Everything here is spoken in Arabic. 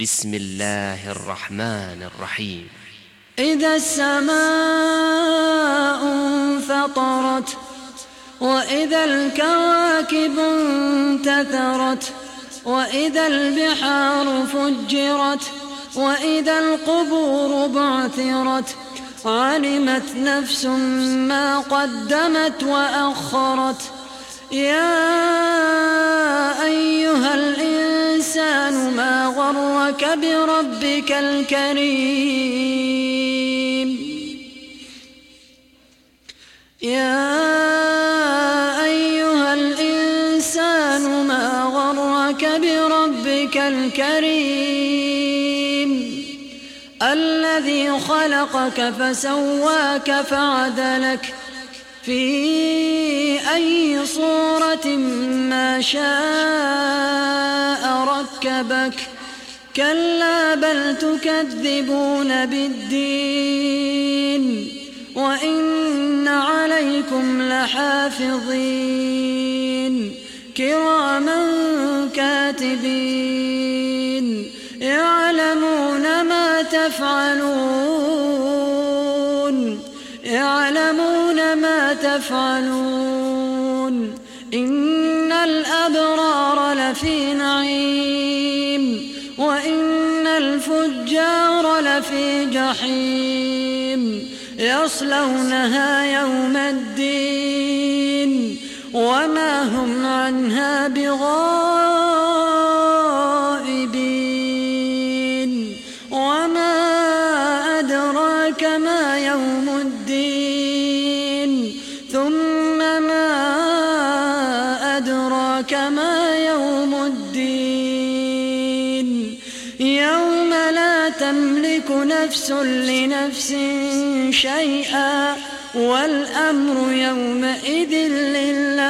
بسم الله الرحمن الرحيم. إذا السماء انفطرت وإذا الكواكب انتثرت وإذا البحار فجرت وإذا القبور بعثرت علمت نفس ما قدمت وأخرت. يا أيها الإنسان ما غرك بربك الكريم. يا أيها الإنسان ما غرك بربك الكريم الذي خلقك فسواك فعدلك في أي صورة ما شاء ركبك. كلا بل تكذبون بالدين وإن عليكم لحافظين كراما كاتبين يعلمون ما تفعلون. إن الأبرار لفي نعيم وإن الفجار لفي جحيم يصلونها يوم الدين وما هم عنها بغائبين. وما أدراك ما يوم الدين ثم ما أدراك ما يوم الدين يوم لا تملك نفس لنفس شيئا والأمر يومئذ لله.